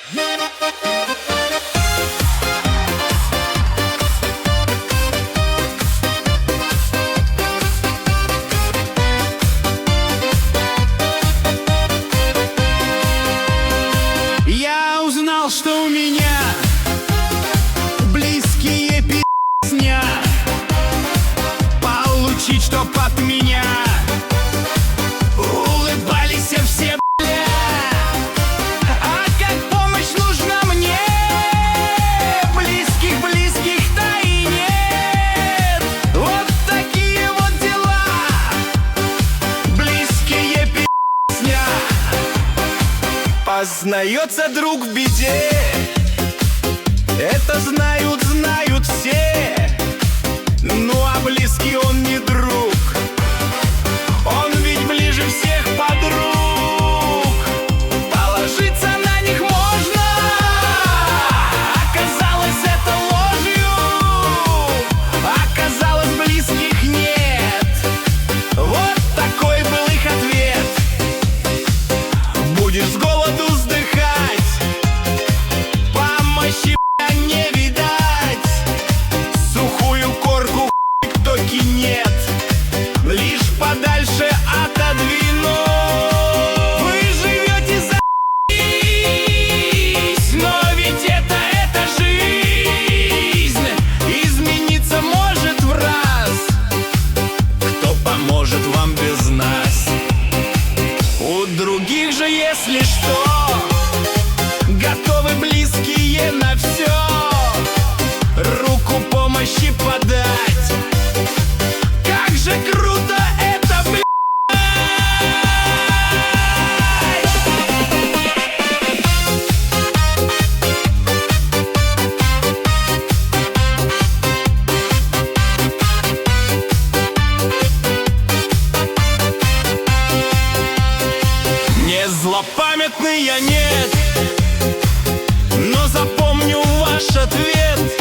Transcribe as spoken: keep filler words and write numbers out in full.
Я узнал, что у меня близкие пи***ня. Получить, чтоб от меня улыбались все, бля. А как помощь нужна мне, близких, близких-то и нет. Вот такие вот дела, близкие пи***ня. Познается друг в беде, это знают, знают все. Ну а близкий он не друг, он ведь ближе всех подруг. Положиться на них можно, оказалось это ложью. Оказалось, близких нет, вот такой был их ответ. Будешь с голоду вздыхать, помощи бля не видать. Сухую корку кто кинет, лишь подальше отодвину. Вы живете за***ись, но ведь это, это жизнь. Измениться может в раз, кто поможет вам без нас. У других же, если что, готовы близкие на все, руку помощи подать. Как же круто это, блядь! Не злопамятный я, нет, но запомню ваш ответ.